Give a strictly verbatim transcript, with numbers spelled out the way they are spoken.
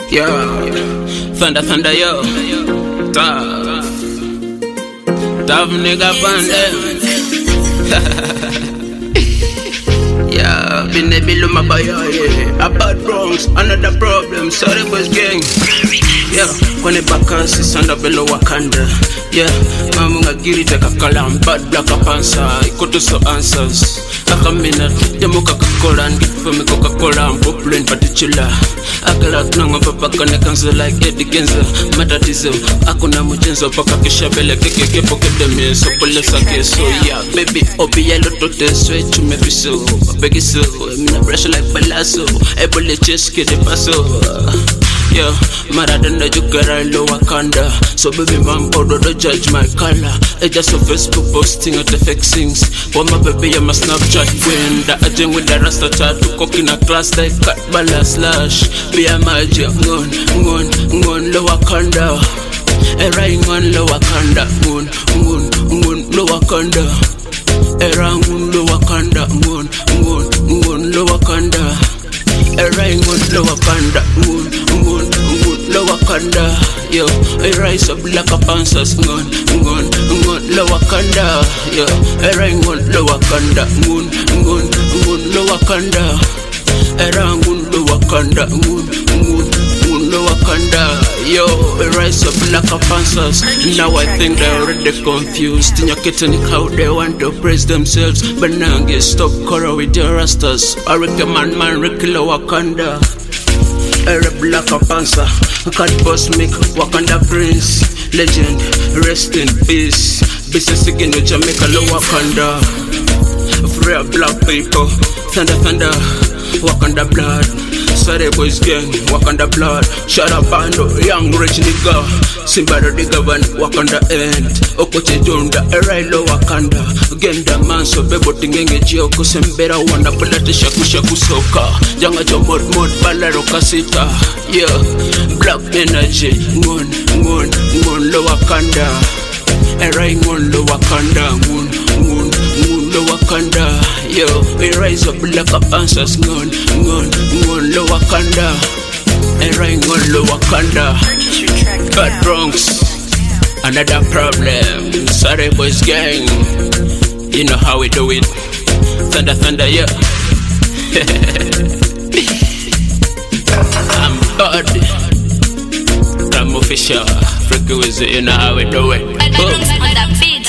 Yo, thunder, thunder, yo. Tough. Tough nigga pandemic. Yeah, been a below my boy, yeah. A bad Bronx, another problem. Sorry, boys gang. Yeah, when the back and sis under below Wakanda. Yeah, mamunga giri take a kalam, bad black up answer. Ikoto so answers. Akamina, demo Coca-Cola and get for me Coca-Cola and poplin particular. Akalak nanga papa kane cancel like Eddie Genza. Matatizo, akuna mujenzo paka kishabele keke ke pocket me so police ake so yeah, baby obi yellow to the sweat to me so. Begi so, mina pressure like Palazzo. Ebole chest ke de paso. Yeah, Maradona Jugara low Wakanda. So baby man, oh don't judge my color. It's just a Facebook posting at the fake things. For my baby, I'm a Snapchat queen. That agent with the rasta tattoo, cooking a class like cut bala slash. Be a magic, ngon, ngon, ngon, low Wakanda. Era ngon, low Wakanda, ngon, ngon, ngon, low Wakanda. Era ngon, low Wakanda, ngon, ngon, ngon, low Wakanda. Era ngon, low Wakanda, ngon, ngon, ngon, low Wakanda. Yo, I rise up like a panzers, ngon, ngon, ngon, low Wakanda. Yo, era ngon, low Wakanda, ngon, ngon, ngon, low Wakanda. Era ngon, low Wakanda, ngon, ngon, ngon, low Wakanda. Yo, I rise up like a panzers. Now I think they're already confused. In your kitten, how they want to praise themselves. But now get stop color with your rastas. I recommend man, Ricky low Wakanda. Era black a panzer, cat boss make Wakanda prince, legend, rest in peace. Business again with Jamaica, low Wakanda. Free black people, thunder, thunder, Wakanda blood. Sorry boys gang, Wakanda blood. Shut up, Bando, young rich nigga. Simba the govern, Wakanda end. Okoche Jonda, era low Wakanda. Again the man so bebo tingenge joko sembera wanda polate shaku shaku soka. Janga jo mod mod balaro kasita. Yeah, black energy, ngon, ngon, ngon low Wakanda. Era ngon low Wakanda, ngon, ngon, ngon low Wakanda. Yo, we rise up like up answers, ngon, ngon, ngon low Wakanda. Era ngon low Wakanda. Bad Bronx, another problem. Sorry boys gang, you know how we do it. Thunder, thunder, yeah. I'm bad. I'm official. Freaky with it, you know how we do it. On the beat.